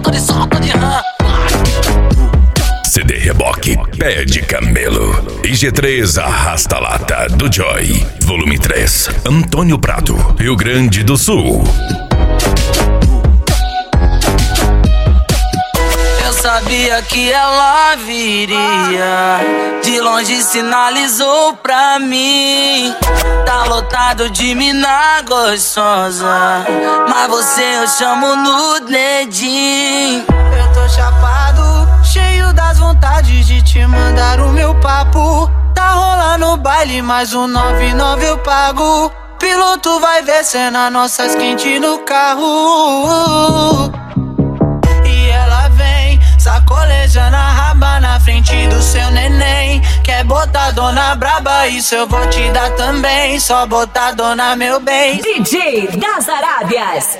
solta de rã. CD Reboque, Pé de Camelo. E G3 Arrasta Lata, do Joy. Volume 3, Antônio Prado, Rio Grande do Sul. Eu sabia que ela viria, de longe sinalizou pra mim. Tá lotado de mina gostosa, mas você eu chamo no dedinho. Eu tô chapado, cheio das vontades de te mandar o meu papo. Tá rolando baile, mais um 99 eu pago. Piloto vai ver cena nossas quentes no carro. E ela vem sacolejando a raba na frente do seu neném. Quer botar dona braba, isso eu vou te dar também. Só botar dona meu bem. DJ das Arábias.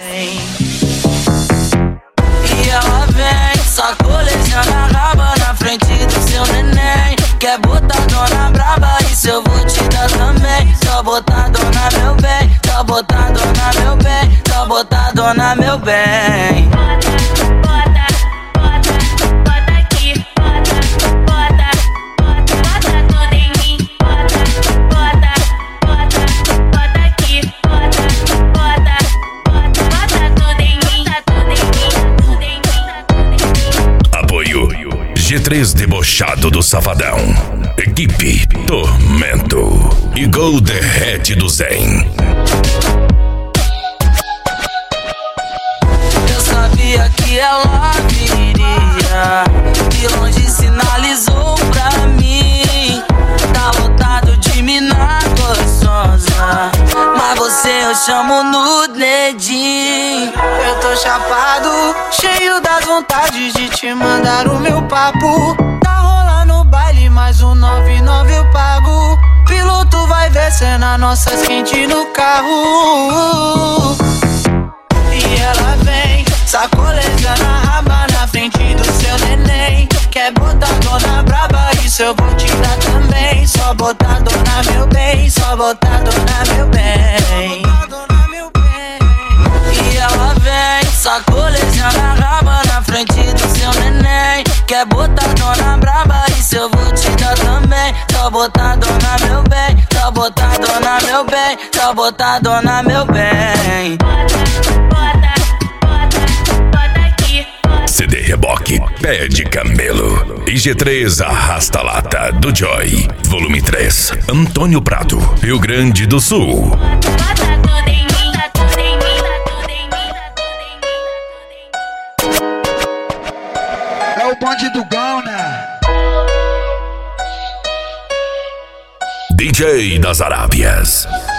E ela vem sacolejando a raba na frente do seu neném. Quer botar dona braba, isso eu vou te dar também. Só botar dona meu bem, só botar dona meu bem, só botar dona meu bem. G3 Debochado do Safadão, Equipe Tormento e Gol Derrete do Zen. Eu sabia que ela viria, de longe sinalizou pra mim. Tá lotado de mina gostosa, mas você eu chamo no dedinho. Eu tô chapado, cheio das vontades de te mandar o meu papo. Tá rolando baile, mais um 99 eu pago. Piloto vai ver cena nossas quentes no carro. E ela vem sacolejando a raba na frente do seu neném. Quer botar dona braba, isso eu vou te dar também. Só botar dona meu bem, só botar dona meu bem. E ela vem sacolejando a raba na frente do seu neném. Quer botar dona braba, isso eu vou te dar também. Só botar dona meu bem, só botar dona meu bem, só botar dona meu bem. CD Reboque, Pé de Camelo. E G3 Arrasta Lata, do Joy. Volume 3, Antônio Prado, Rio Grande do Sul. É o bonde do Gão, né? DJ das Arábias.